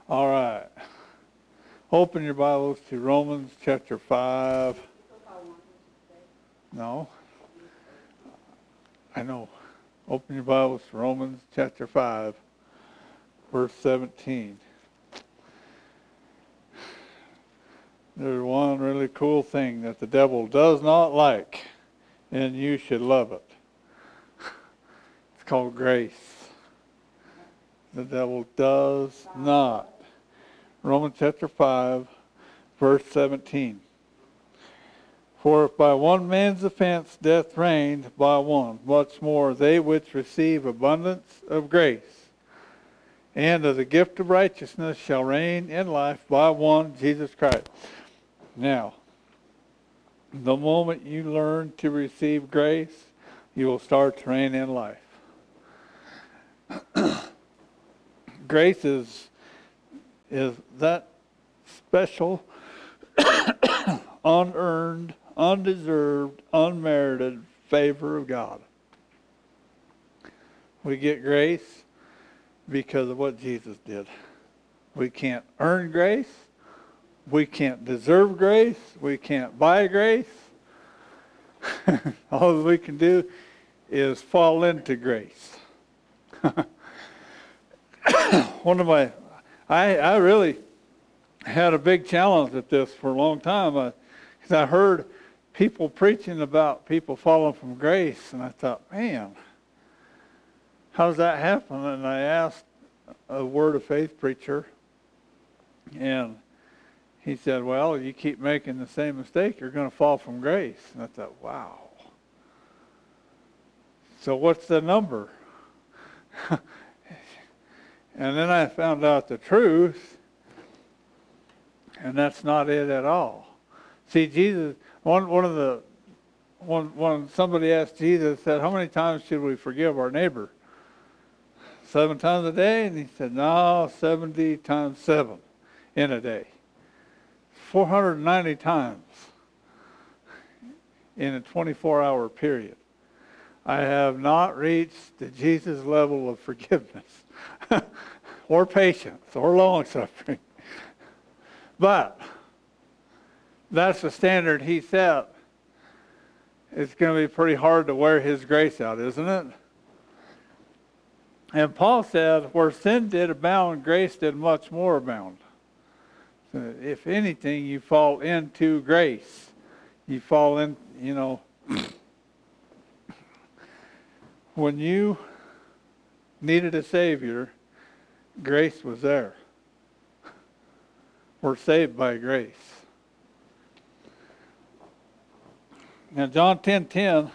All right. Open your Bibles to Romans chapter 5. No. I know. Open your Bibles to Romans chapter 5, verse 17. There's one really cool thing that the devil does not like, and you should love it. It's called grace. The devil does not. Romans chapter 5, verse 17. For if by one man's offense death reigned by one, much more they which receive abundance of grace and of the gift of righteousness shall reign in life by one, Jesus Christ. Now, the moment you learn to receive grace, you will start to reign in life. Grace is that special, unearned, undeserved, unmerited favor of God. We get grace because of what Jesus did. We can't earn grace. We can't deserve grace. We can't buy grace. All we can do is fall into grace. I really had a big challenge at this for a long time because I heard people preaching about people falling from grace, and I thought, man, how does that happen? And I asked a Word of Faith preacher, and he said, well, you keep making the same mistake, you're going to fall from grace. And I thought, wow. So what's the number? And then I found out the truth, and that's not it at all. See, Jesus, when somebody asked Jesus, said, how many times should we forgive our neighbor? 7 times a day? And he said, no, 70 times 7 in a day. 490 times in a 24-hour period. I have not reached the Jesus level of forgiveness or patience or long-suffering. But that's the standard he set. It's going to be pretty hard to wear his grace out, isn't it? And Paul said, where sin did abound, grace did much more abound. So if anything, you fall into grace. You fall in, when you needed a Savior, grace was there. We're saved by grace. Now, John 10:10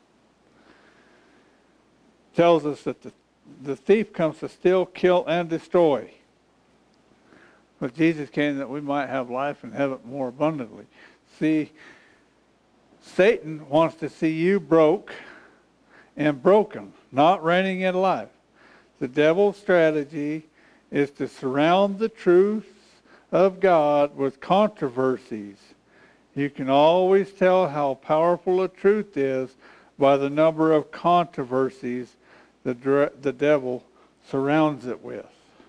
tells us that the thief comes to steal, kill, and destroy. But Jesus came that we might have life and have it more abundantly. See, Satan wants to see you broke and broken, not reigning in life. The devil's strategy is to surround the truths of God with controversies. You can always tell how powerful a truth is by the number of controversies the devil surrounds it with.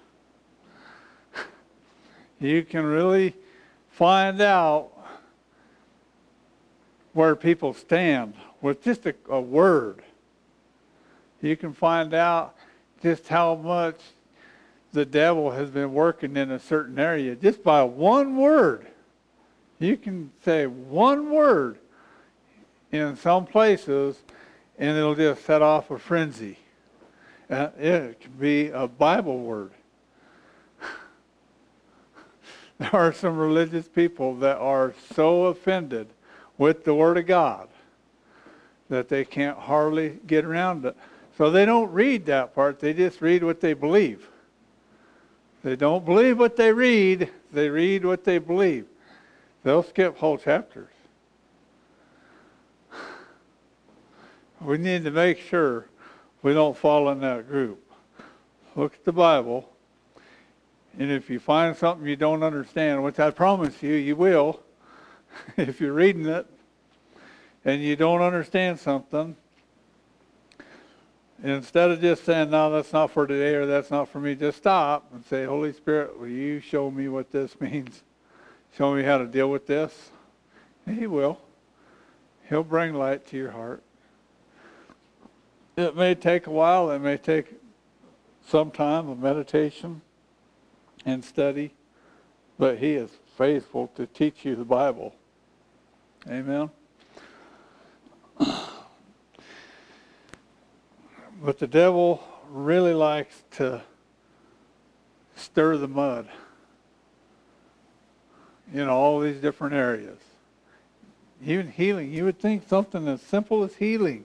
You can really find out where people stand with just a word. You can find out just how much the devil has been working in a certain area just by one word. You can say one word in some places and it'll just set off a frenzy. It could be a Bible word. There are some religious people that are so offended with the Word of God that they can't hardly get around it. So they don't read that part. They just read what they believe. They don't believe what they read. They read what they believe. They'll skip whole chapters. We need to make sure we don't fall in that group. Look at the Bible. And if you find something you don't understand, which I promise you, you will, if you're reading it and you don't understand something, Instead of just saying, no, that's not for today or that's not for me, just stop and say, Holy Spirit, will you show me what this means? Show me how to deal with this? And He will. He'll bring light to your heart. It may take a while. It may take some time of meditation and study, but He is faithful to teach you the Bible. Amen. But the devil really likes to stir the mud in all these different areas. Even healing. You would think something as simple as healing,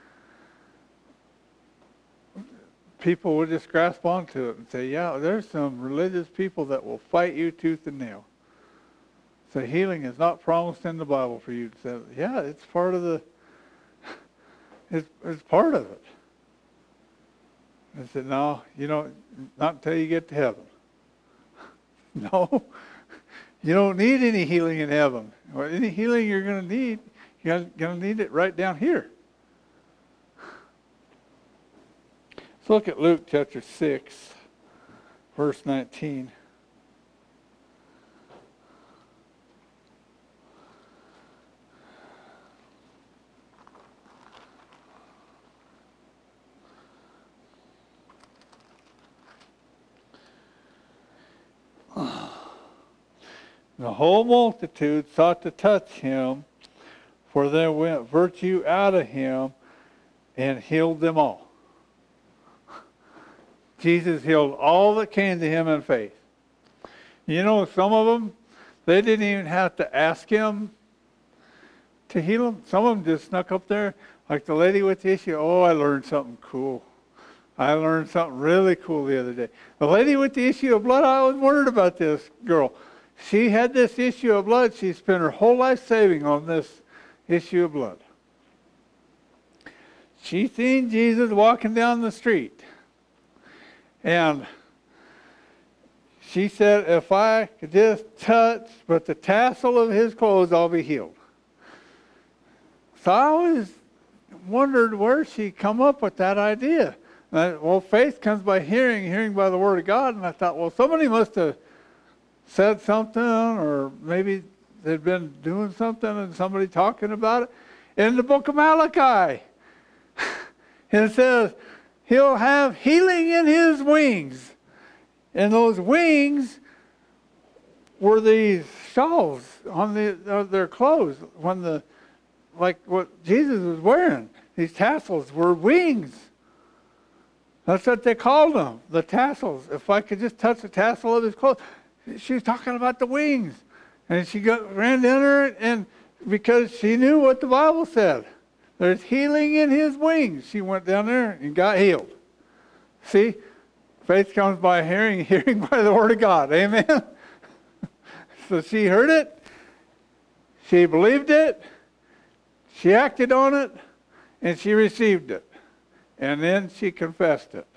people would just grasp onto it and say, yeah, there's some religious people that will fight you tooth and nail. So healing is not promised in the Bible for you to say, yeah, it's part of it's part of it. I said, no, not until you get to heaven. No, you don't need any healing in heaven. Well, any healing you're going to need, you're going to need it right down here. Let's look at Luke chapter 6, verse 19. The whole multitude sought to touch him, for there went virtue out of him and healed them all. Jesus healed all that came to him in faith. Some of them, they didn't even have to ask him to heal them. Some of them just snuck up there, like the lady with the issue. Oh, I learned something cool. I learned something really cool the other day. The lady with the issue of blood, I was wondering about this girl. She had this issue of blood. She spent her whole life saving on this issue of blood. She seen Jesus walking down the street. And she said, if I could just touch but the tassel of his clothes, I'll be healed. So I always wondered where she come up with that idea. Faith comes by hearing, hearing by the Word of God. And I thought, somebody must have said something, or maybe they'd been doing something and somebody talking about it. In the book of Malachi, it says, he'll have healing in his wings. And those wings were these shawls on their clothes, like what Jesus was wearing. These tassels were wings. That's what they called them, the tassels. If I could just touch the tassel of his clothes. She was talking about the wings. And she ran down there, and because she knew what the Bible said. There's healing in his wings. She went down there and got healed. See? Faith comes by hearing, hearing by the Word of God. Amen? So she heard it. She believed it. She acted on it. And she received it. And then she confessed it.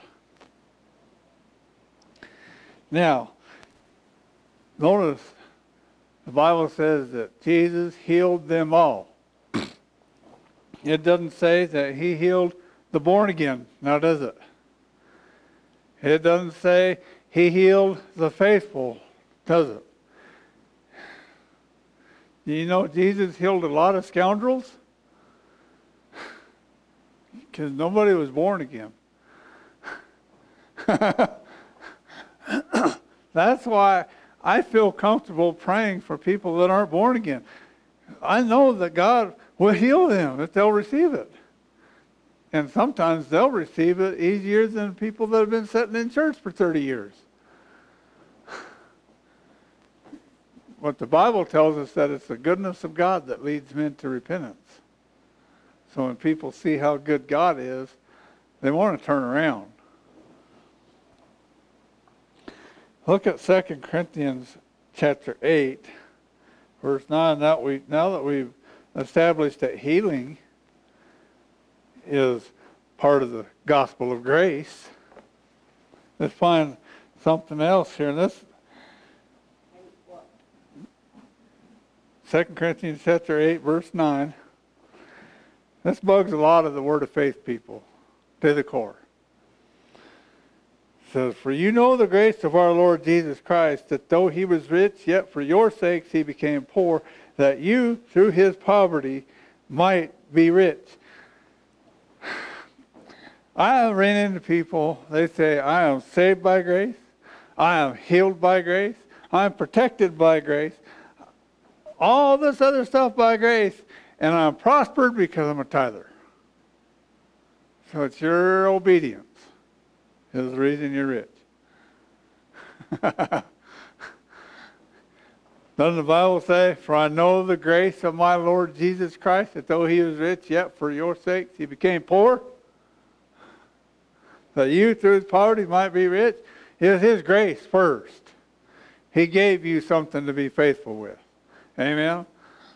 Now, notice the Bible says that Jesus healed them all. It doesn't say that he healed the born again, now does it? It doesn't say he healed the faithful, does it? Do you know Jesus healed a lot of scoundrels? Because nobody was born again. That's why I feel comfortable praying for people that aren't born again. I know that God will heal them if they'll receive it. And sometimes they'll receive it easier than people that have been sitting in church for 30 years. But the Bible tells us that it's the goodness of God that leads men to repentance. So when people see how good God is, they want to turn around. Look at 2 Corinthians chapter 8, verse 9. Now that we've established that healing is part of the gospel of grace, let's find something else here. In this 2 Corinthians chapter 8, verse 9. This bugs a lot of the Word of Faith people. to the core. It says, for you know the grace of our Lord Jesus Christ, that though he was rich, yet for your sakes he became poor, that you, through his poverty, might be rich. I ran into people, they say, I am saved by grace, I am healed by grace, I am protected by grace, all this other stuff by grace, and I'm prospered because I'm a tither. So it's your obedience is the reason you're rich. Doesn't the Bible say, for I know the grace of my Lord Jesus Christ, that though he was rich, yet for your sakes he became poor, that you through his poverty might be rich? It was his grace first. He gave you something to be faithful with. Amen?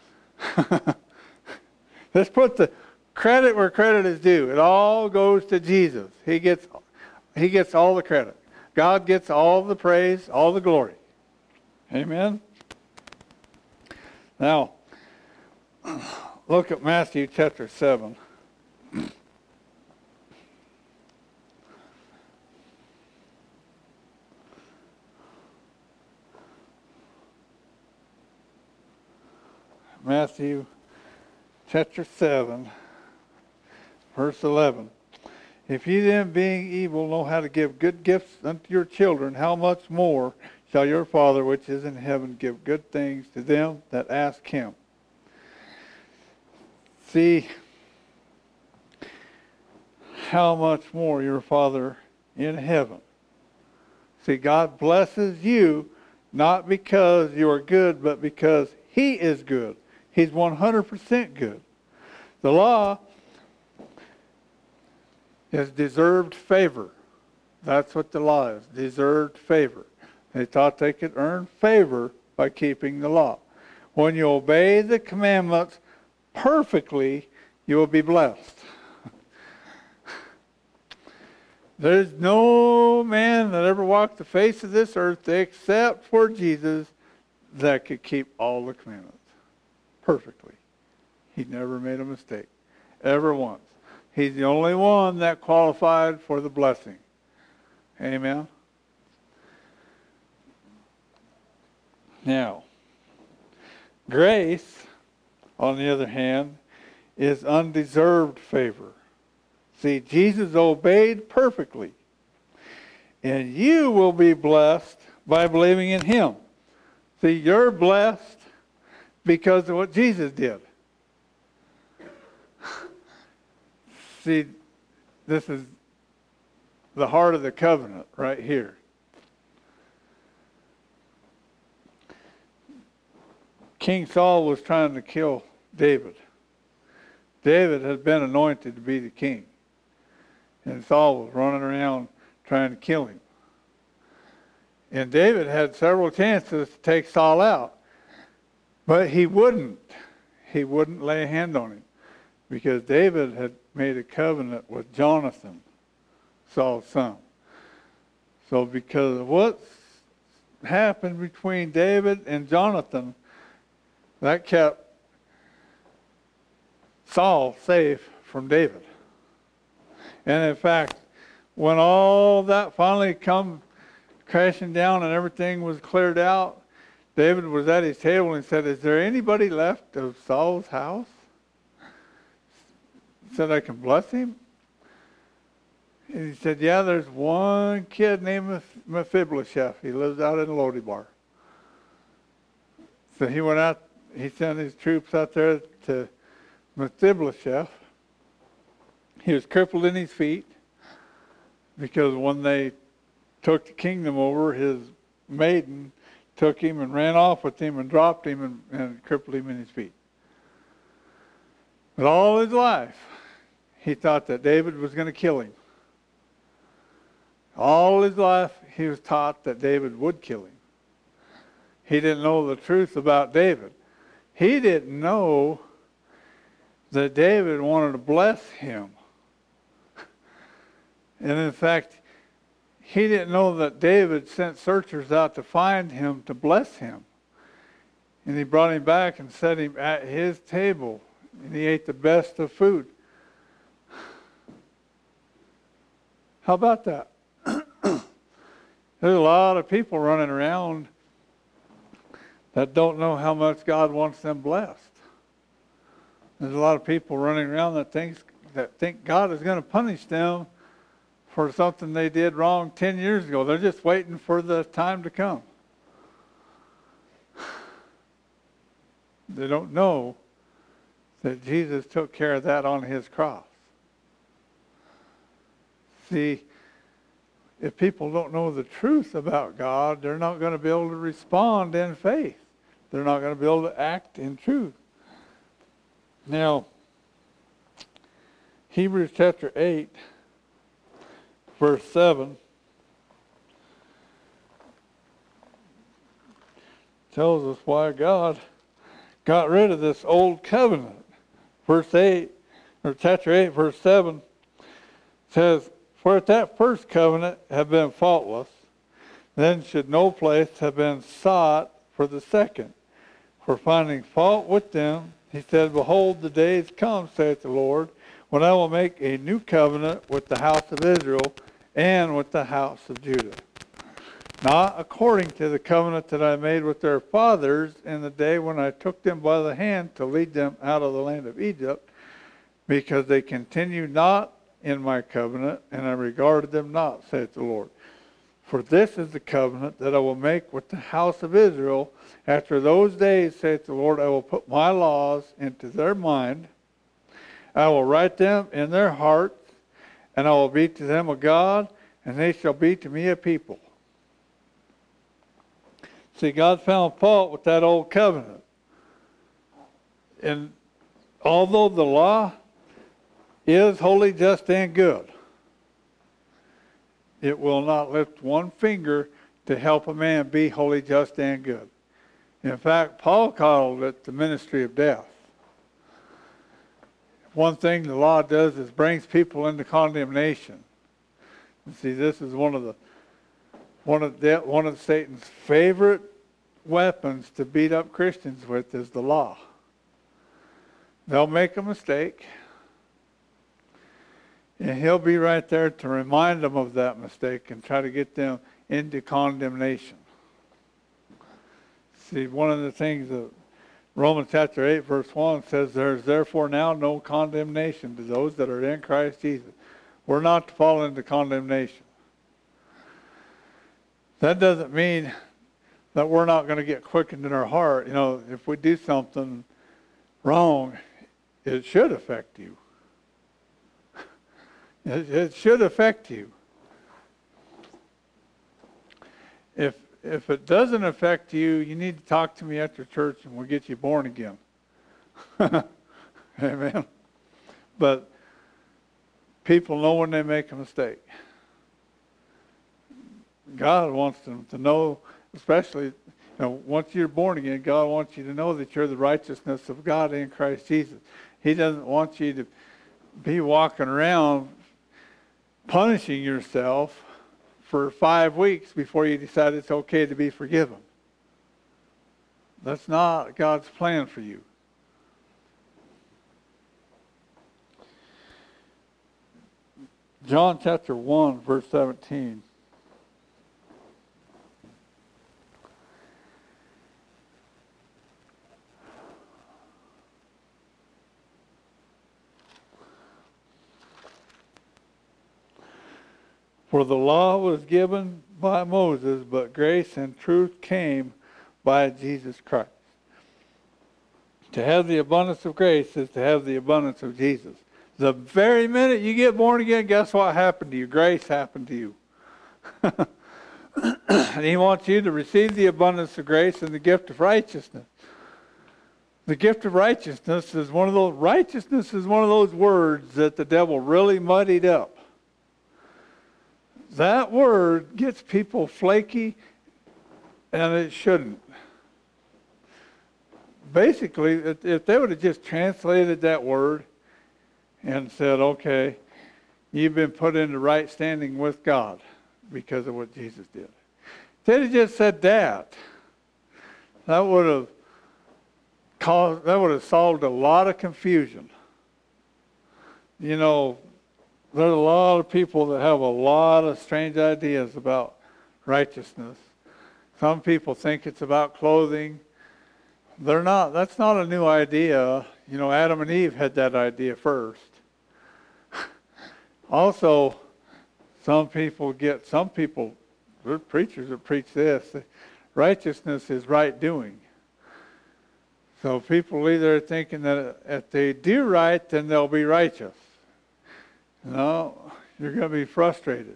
Let's put the credit where credit is due. It all goes to Jesus. He gets all the credit. God gets all the praise, all the glory. Amen? Now, look at Matthew chapter 7. Matthew chapter 7, verse 11. If ye then, being evil, know how to give good gifts unto your children, how much more shall your Father which is in heaven give good things to them that ask him? See how much more your Father in heaven. See, God blesses you not because you are good, but because he is good. He's 100% good. The law is deserved favor. That's what the law is, deserved favor. They thought they could earn favor by keeping the law. When you obey the commandments perfectly, you will be blessed. There's no man that ever walked the face of this earth except for Jesus that could keep all the commandments perfectly. He never made a mistake, ever once. He's the only one that qualified for the blessing. Amen? Now, grace, on the other hand, is undeserved favor. See, Jesus obeyed perfectly. And you will be blessed by believing in him. See, you're blessed because of what Jesus did. See, this is the heart of the covenant right here. King Saul was trying to kill David. David had been anointed to be the king. And Saul was running around trying to kill him. And David had several chances to take Saul out. But he wouldn't. He wouldn't lay a hand on him. Because David had made a covenant with Jonathan, Saul's son. So because of what happened between David and Jonathan, that kept Saul safe from David. And in fact, when all that finally come crashing down and everything was cleared out, David was at his table and said, is there anybody left of Saul's house? He said, I can bless him? And he said, yeah, there's one kid named Mephibosheth. He lives out in Lodebar. So he went out, he sent his troops out there to Mephibosheth. He was crippled in his feet because when they took the kingdom over, his maiden took him and ran off with him and dropped him and crippled him in his feet. But all his life, he thought that David was going to kill him. All his life, he was taught that David would kill him. He didn't know the truth about David. He didn't know that David wanted to bless him. And in fact, he didn't know that David sent searchers out to find him to bless him. And he brought him back and set him at his table. And he ate the best of food. How about that? There's a lot of people running around that don't know how much God wants them blessed. There's a lot of people running around that think God is going to punish them for something they did wrong 10 years ago. They're just waiting for the time to come. They don't know that Jesus took care of that on his cross. See, if people don't know the truth about God, they're not going to be able to respond in faith. They're not going to be able to act in truth. Now, Hebrews chapter 8, verse 7 tells us why God got rid of this old covenant. Verse 8, or chapter 8, verse 7 says, "For if that first covenant had been faultless, then should no place have been sought for the second. For finding fault with them, he said, Behold, the days come, saith the Lord, when I will make a new covenant with the house of Israel and with the house of Judah. Not according to the covenant that I made with their fathers in the day when I took them by the hand to lead them out of the land of Egypt, because they continued not in my covenant, and I regarded them not, saith the Lord. For this is the covenant that I will make with the house of Israel. After those days, saith the Lord, I will put my laws into their mind. I will write them in their hearts, and I will be to them a God, and they shall be to me a people." See, God found fault with that old covenant. And although the law is holy, just, and good, it will not lift one finger to help a man be holy, just, and good. In fact, Paul called it the ministry of death. One thing the law does is brings people into condemnation. And see, this is one of Satan's favorite weapons to beat up Christians with is the law. They'll make a mistake, and he'll be right there to remind them of that mistake and try to get them into condemnation. See, one of the things that Romans chapter 8, verse 1 says, "There's therefore now no condemnation to those that are in Christ Jesus." We're not to fall into condemnation. That doesn't mean that we're not going to get quickened in our heart. You know, if we do something wrong, it should affect you. It should affect you. If it doesn't affect you, you need to talk to me after church and we'll get you born again. Amen. But people know when they make a mistake. God wants them to know, especially, once you're born again, God wants you to know that you're the righteousness of God in Christ Jesus. He doesn't want you to be walking around punishing yourself for 5 weeks before you decide it's okay to be forgiven. That's not God's plan for you. John chapter 1, verse 17. For the law was given by Moses, but grace and truth came by Jesus Christ. To have the abundance of grace is to have the abundance of Jesus. The very minute you get born again, guess what happened to you? Grace happened to you. And he wants you to receive the abundance of grace and the gift of righteousness. The gift of righteousness is one of those words that the devil really muddied up. That word gets people flaky, and it shouldn't. Basically, if they would have just translated that word and said, okay, you've been put into right standing with God because of what Jesus did. If they'd have just said that would have solved a lot of confusion. there's a lot of people that have a lot of strange ideas about righteousness. Some people think it's about clothing. They're not. That's not a new idea. You know, Adam and Eve had that idea first. Also, some people, there are preachers that preach this. Righteousness is right doing. So people either thinking that if they do right, then they'll be righteous. No, you're going to be frustrated.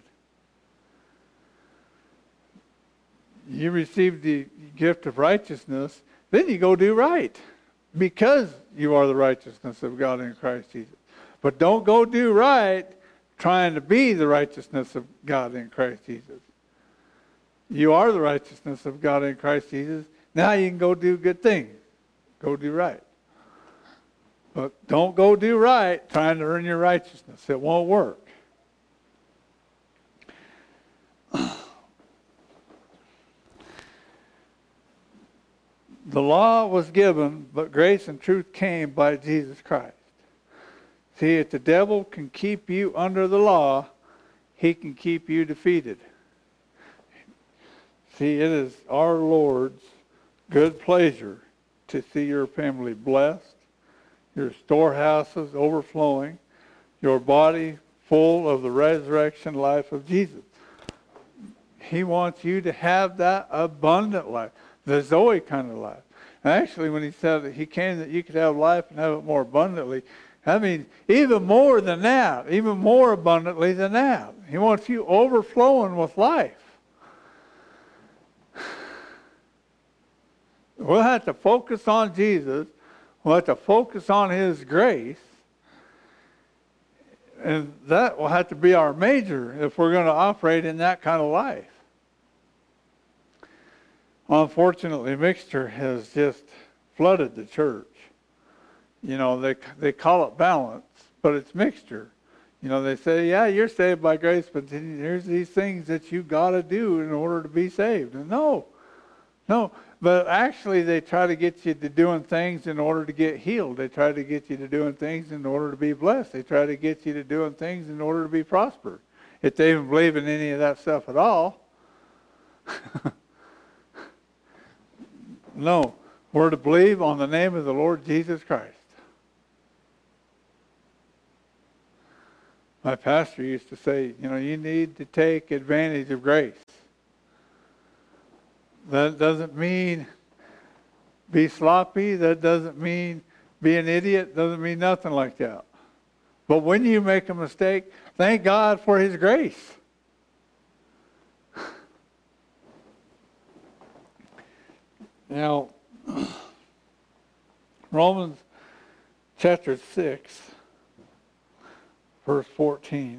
You receive the gift of righteousness, then you go do right because you are the righteousness of God in Christ Jesus. But don't go do right trying to be the righteousness of God in Christ Jesus. You are the righteousness of God in Christ Jesus. Now you can go do good things. Go do right. But don't go do right trying to earn your righteousness. It won't work. The law was given, but grace and truth came by Jesus Christ. See, if the devil can keep you under the law, he can keep you defeated. See, it is our Lord's good pleasure to see your family blessed, your storehouses overflowing, your body full of the resurrection life of Jesus. He wants you to have that abundant life, the Zoe kind of life. And actually, when he said that he came that you could have life and have it more abundantly, I mean, even more than that, even more abundantly than that. He wants you overflowing with life. We'll have to focus on Jesus. We'll have to focus on His grace. And that will have to be our major if we're going to operate in that kind of life. Unfortunately, mixture has just flooded the church. You know, they call it balance, but it's mixture. You know, they say, yeah, you're saved by grace, but here's these things that you got to do in order to be saved. And no. But actually, they try to get you to doing things in order to get healed. They try to get you to doing things in order to be blessed. They try to get you to doing things in order to be prospered. If they even believe in any of that stuff at all. No. We're to believe on the name of the Lord Jesus Christ. My pastor used to say, you know, you need to take advantage of grace. That doesn't mean be sloppy. That doesn't mean be an idiot. Doesn't mean nothing like that. But when you make a mistake, thank God for His grace. Now, Romans chapter 6, verse 14.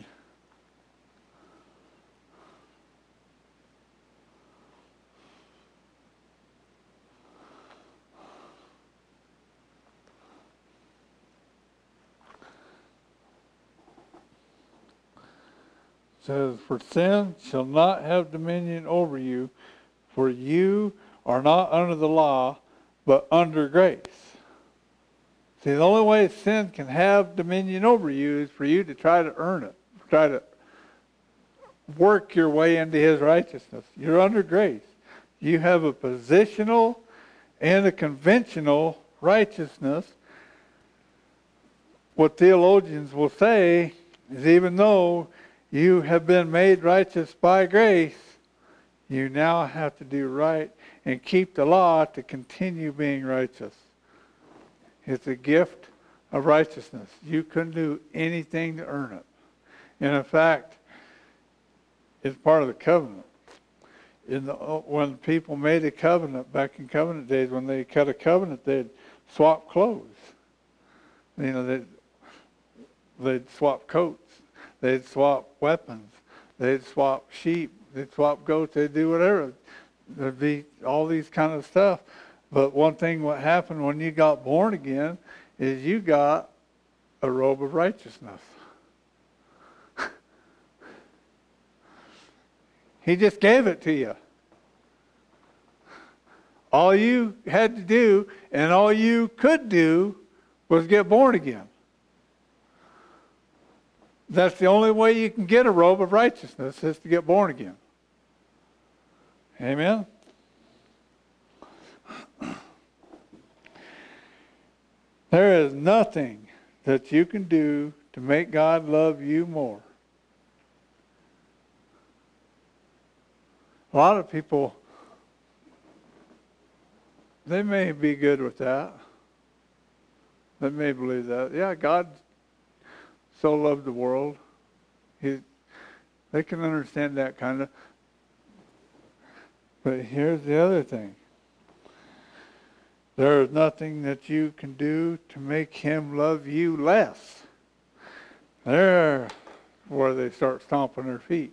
Says, for sin shall not have dominion over you, for you are not under the law, but under grace. See, the only way sin can have dominion over you is for you to try to earn it, try to work your way into His righteousness. You're under grace. You have a positional and a conventional righteousness. What theologians will say is even though you have been made righteous by grace, you now have to do right and keep the law to continue being righteous. It's a gift of righteousness. You couldn't do anything to earn it. And in fact, it's part of the covenant. When people made a covenant, back in covenant days, when they cut a covenant, they'd swap clothes. You know, they'd swap coats. They'd swap weapons. They'd swap sheep. They'd swap goats. They'd do whatever. There'd be all these kind of stuff. But one thing what happened when you got born again is you got a robe of righteousness. He just gave it to you. All you had to do and all you could do was get born again. That's the only way you can get a robe of righteousness, is to get born again. Amen? There is nothing that you can do to make God love you more. A lot of people, they may be good with that. They may believe that. Yeah, God so loved the world. They can understand that kind of. But here's the other thing. There is nothing that you can do to make him love you less. There, where they start stomping their feet.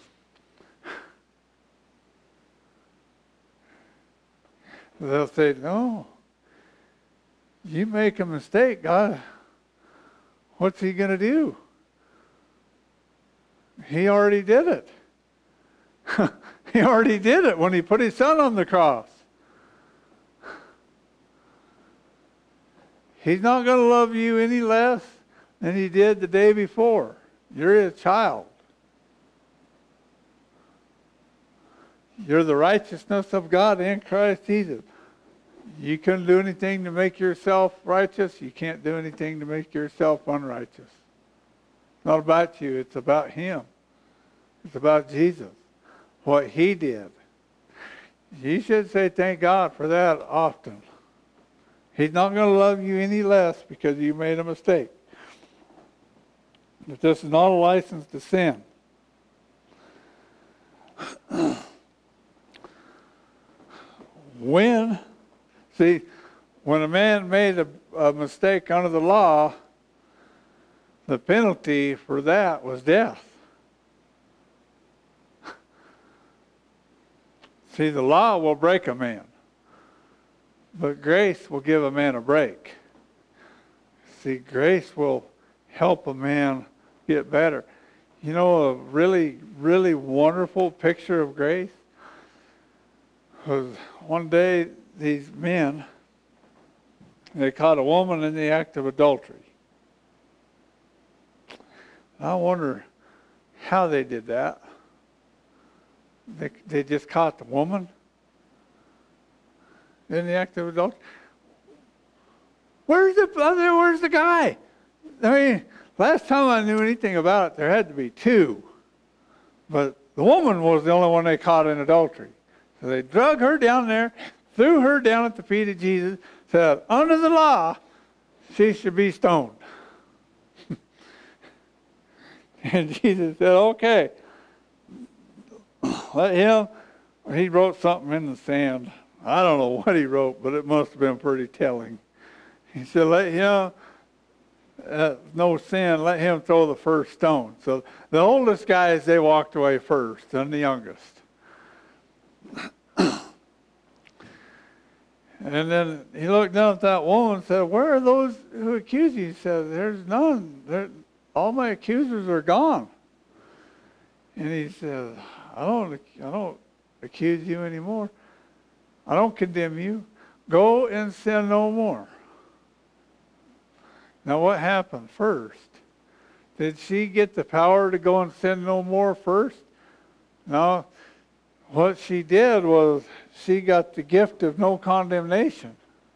They'll say, no, you make a mistake, God, what's he going to do? He already did it. He already did it when he put his son on the cross. He's not going to love you any less than he did the day before. You're his child. You're the righteousness of God in Christ Jesus. You couldn't do anything to make yourself righteous. You can't do anything to make yourself unrighteous. It's not about you. It's about him. It's about Jesus. What he did. You should say thank God for that often. He's not going to love you any less because you made a mistake. But this is not a license to sin. When a man made a mistake under the law, the penalty for that was death. See, the law will break a man, but grace will give a man a break. See, grace will help a man get better. You know, a really, really wonderful picture of grace was one day these men, they caught a woman in the act of adultery. I wonder how they did that. They just caught the woman in the act of adultery. Where's the guy? I mean, last time I knew anything about it, there had to be two. But the woman was the only one they caught in adultery. So they drug her down there, threw her down at the feet of Jesus, said, under the law, she should be stoned. And Jesus said, okay. Let him, he wrote something in the sand. I don't know what he wrote, but it must have been pretty telling. He said, let him, no sin, let him throw the first stone. So the oldest guys, they walked away first, and the youngest. And then he looked down at that woman and said, where are those who accuse you? He said, there's none. All my accusers are gone. And he said, I don't accuse you anymore. I don't condemn you. Go and sin no more. Now what happened first? Did she get the power to go and sin no more first? No. What she did was she got the gift of no condemnation.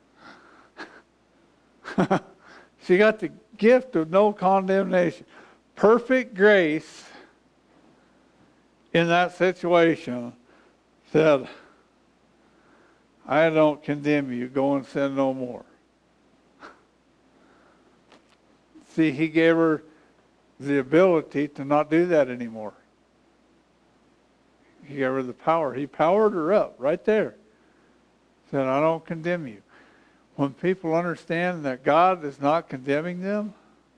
She got the gift of no condemnation. Perfect grace in that situation said, I don't condemn you. Go and sin no more. See, he gave her the ability to not do that anymore. He gave her the power. He powered her up right there. Said, I don't condemn you. When people understand that God is not condemning them,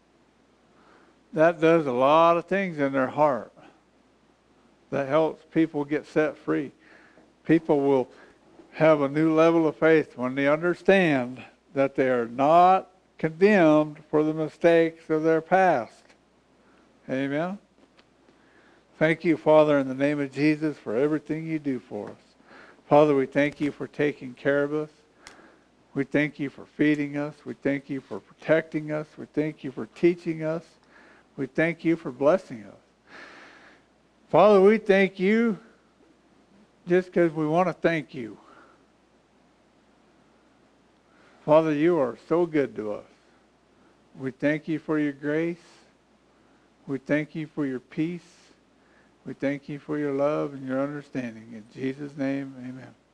that does a lot of things in their heart. That helps people get set free. People will have a new level of faith when they understand that they are not condemned for the mistakes of their past. Amen. Thank you, Father, in the name of Jesus, for everything you do for us. Father, we thank you for taking care of us. We thank you for feeding us. We thank you for protecting us. We thank you for teaching us. We thank you for blessing us. Father, we thank you just because we want to thank you. Father, you are so good to us. We thank you for your grace. We thank you for your peace. We thank you for your love and your understanding. In Jesus' name, amen.